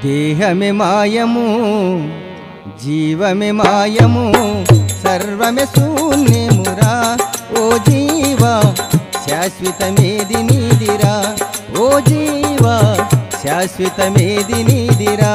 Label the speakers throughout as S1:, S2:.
S1: దేహమే మాయము జీవమే మాయము సర్వమే శూన్యమురా ఓ జీవా శాశ్వతమేది నీదిరా ఓ జీవా శాశ్వతమేది నీదిరా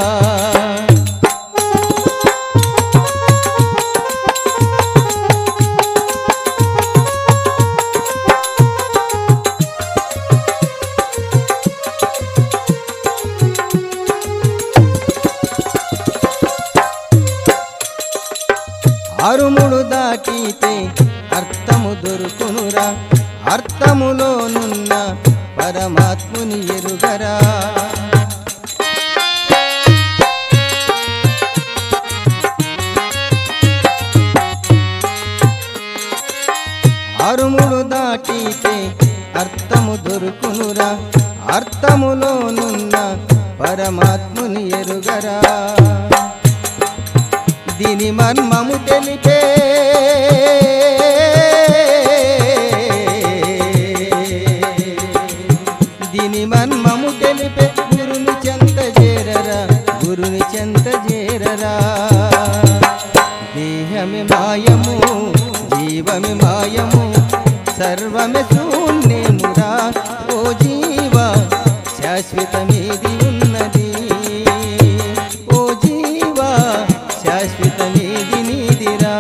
S1: ఆరుముడు దాటితే అర్థము దొరుకునురా అర్థములోనున్న పరమాత్ముని ఎరుగరా ఆరుముడు దాటితే అర్థము దొరుకునురా అర్థములోనున్న పరమాత్ముని ఎరుగరా దీని మర్మము తెలిపే దీని మర్మము తెలిపే గురుని చెంత చేరరా గురుని చెంత చేరరా దేహమే మాయము జీవమే మాయము సర్వమే శూన్యమురా ఓ జీవా శాశ్వతమేది ఉన్నది ఓ జీవా శాశ్వతమేది నీదిరా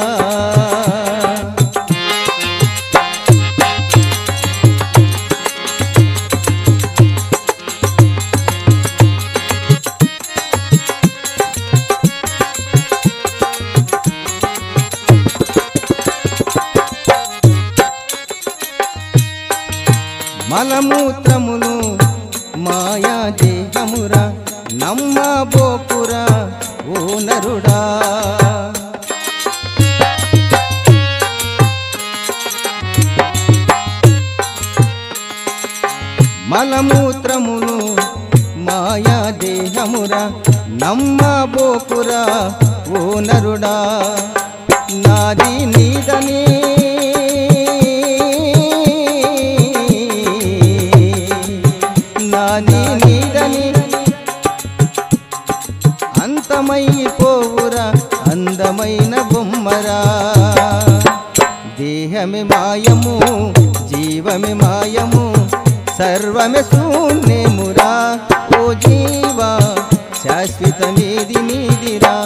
S1: మలమూత్రములు మాయా దేహమురా నమ్మబోకురా ఓ నరుడా మలమూత్రములు మాయా దేహమురా నమ్మబోకురా ఓ నరుడా నాది నీదని నాది నీదని అంతమైపోవురా అందమైన బొమ్మరా దేహమే మాయము జీవమే మాయము సర్వమే శూన్యమురా ఓ జీవా శాశ్వతమేది నీదిరా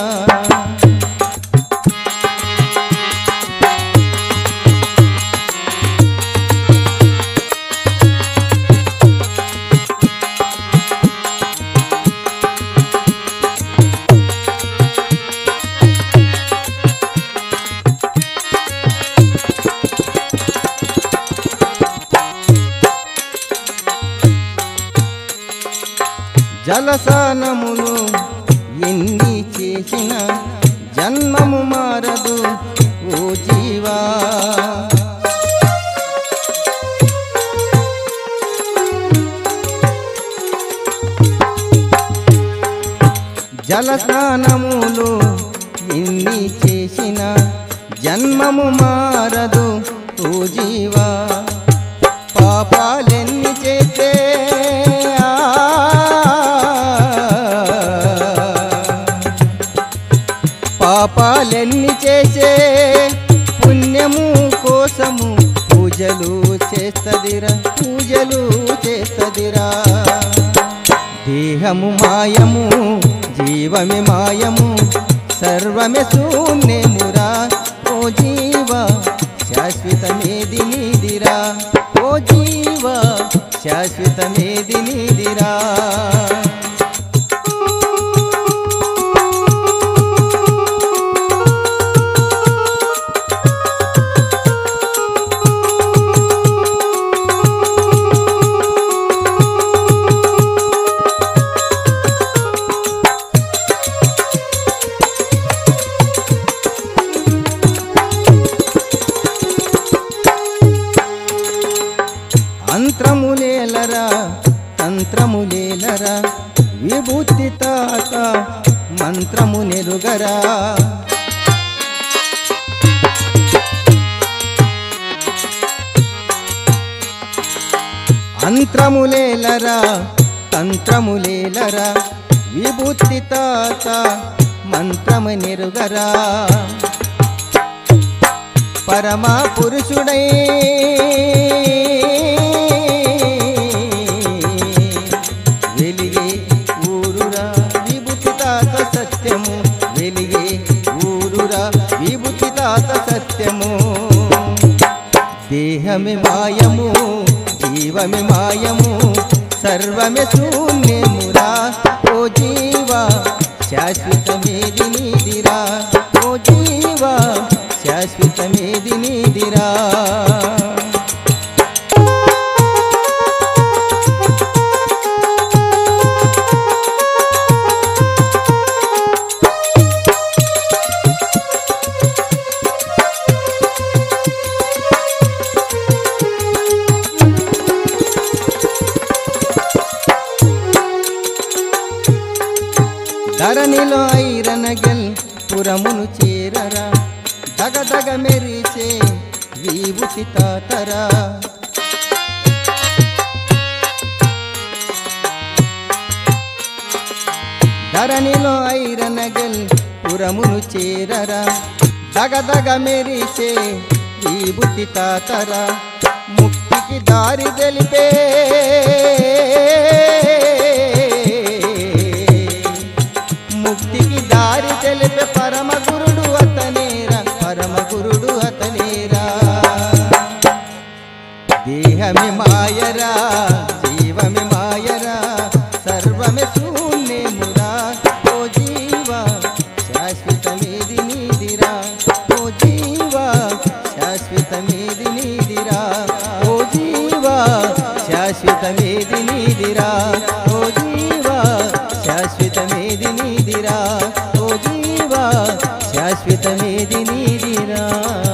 S1: జలసానములు ఎన్ని చేసిన జన్మము మారదు ఓ జీవా జలస్నానములు ఎన్ని చేసిన జన్మము మారదు ఓ జీవా పాపాలెన్ని చేస్తే పాపాలెన్ని చేసే పుణ్యము కోసము పూజలు చేస్తదిరా పూజలు చేస్తదిరా దేహము మాయము జీవమే మాయము సర్వమే శూన్యమురా ఓ జీవా శాశ్వతమేది నీదిరా ఓ జీవా శాశ్వతమేది నీదిరా మంత్రములేలరా తంత్రములేలరా విభూతి తాత మంత్రము నెరుగరా అంత్రములేలరా తంత్రములేలరా విభూతి తాత మంత్రము నెరుగరా పరమా పురుషుడై వెలిగే ఊరురా విభూతి తాత సత్యము వెలిగే ఊరురా విభూతి తాత సత్యము దేహమే మాయము జీవమే మాయము సర్వమే శూన్యమురా ఓ జీవా శాశ్వతమేది నీదిరా ఓ జీవా శాశ్వతమేది నీదిరా ధరణిలో ఐరనగల్ పురమును చేరరా దగదగ మెరిసే విభూతి తాతరా ధరణిలో ఐరనగల్ పురమును చేరరా దగదగ మెరిసే విభూతి తాతరా ముక్తికి దారి తెలిపే ముక్తికి దారి తెలిపే పరమ గురుడు అతనేరా పరమ గురుడు అతనేరా దేహమే మాయరా జీవమే మాయరా సర్వమే శూన్యమురా ఓ జీవా శాశ్వతమేది నీదిరా ఓ జీవా శాశ్వతమేది నీదిరా ఓ జీవా శాశ్వతమేది నీదిరా ఓ జీవా శాశ్వతమేది నీదిరా ఓ జీవా శాశ్వతమేది నీదిరా